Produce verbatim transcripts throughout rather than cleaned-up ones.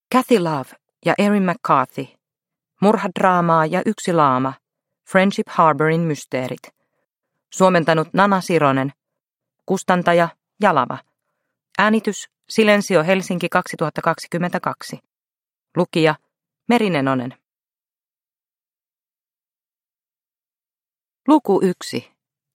Kathy Love ja Erin McCarthy. Murhadraamaa ja yksi laama. Friendship Harborin mysteerit. Suomentanut Nana Sironen. Kustantaja Jalava. Äänitys Silensio Helsinki kaksituhattakaksikymmentäkaksi. Lukija Merinenonen. Luku yksi.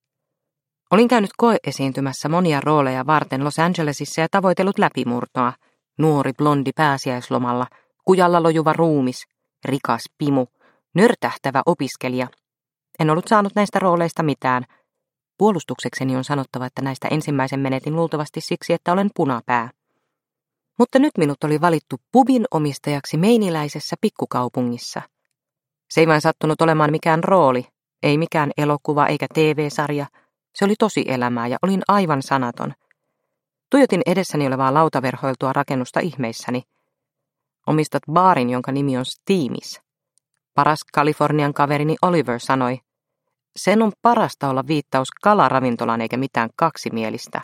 Olin käynyt koeesiintymässä monia rooleja varten Los Angelesissa ja tavoitellut läpimurtoa. Nuori blondi pääsiäislomalla, kujalla lojuva ruumis, rikas pimu, nörtähtävä opiskelija. En ollut saanut näistä rooleista mitään. Puolustuksekseni on sanottava, että näistä ensimmäisen menetin luultavasti siksi, että olen punapää. Mutta nyt minut oli valittu pubin omistajaksi meiniläisessä pikkukaupungissa. Se ei vain sattunut olemaan mikään rooli, ei mikään elokuva eikä T V-sarja. Se oli tosi elämää ja olin aivan sanaton. Tuijotin edessäni olevaa lautaverhoiltua rakennusta ihmeissäni. Omistat baarin, jonka nimi on Steamis. Paras Kalifornian kaverini Oliver sanoi, sen on parasta olla viittaus kalaravintolaan eikä mitään kaksimielistä.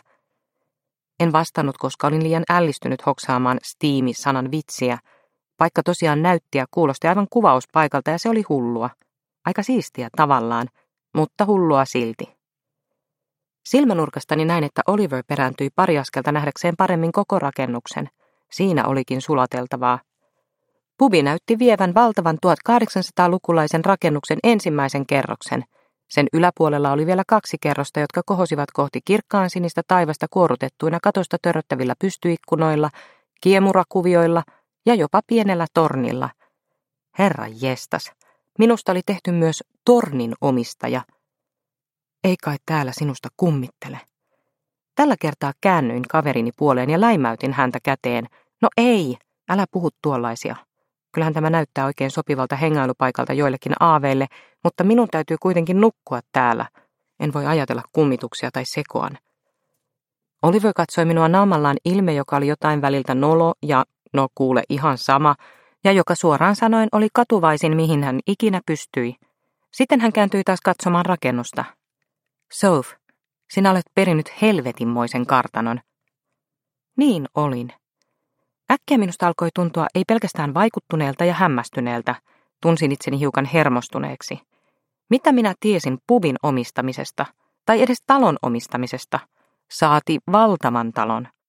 En vastannut, koska olin liian ällistynyt hoksaamaan Steamis-sanan vitsiä. Paikka tosiaan näytti ja kuulosti aivan kuvauspaikalta ja se oli hullua. Aika siistiä tavallaan, mutta hullua silti. Silmänurkastani näin, että Oliver perääntyi pari askelta nähdäkseen paremmin koko rakennuksen. Siinä olikin sulateltavaa. Pubi näytti vievän valtavan tuhatkahdeksansataalukulaisen rakennuksen ensimmäisen kerroksen. Sen yläpuolella oli vielä kaksi kerrosta, jotka kohosivat kohti kirkkaan sinistä taivasta kuorutettuina katosta törröttävillä pystyikkunoilla, kiemurakuvioilla ja jopa pienellä tornilla. Herra jestas, minusta oli tehty myös tornin omistaja. Ei kai täällä sinusta kummittele. Tällä kertaa käännyin kaverini puoleen ja läimäytin häntä käteen. No ei, älä puhu tuollaisia. Kyllähän tämä näyttää oikein sopivalta hengailupaikalta joillekin aaveille, mutta minun täytyy kuitenkin nukkua täällä. En voi ajatella kummituksia tai sekoan. Oliver katsoi minua naamallaan ilme, joka oli jotain väliltä nolo ja, no kuule ihan sama, ja joka suoraan sanoen oli katuvaisin, mihin hän ikinä pystyi. Sitten hän kääntyi taas katsomaan rakennusta. Soph, sinä olet perinyt helvetinmoisen kartanon. Niin olin. Äkkiä minusta alkoi tuntua ei pelkästään vaikuttuneelta ja hämmästyneeltä. Tunsin itseni hiukan hermostuneeksi. Mitä minä tiesin pubin omistamisesta, tai edes talon omistamisesta? Saati valtavan talon.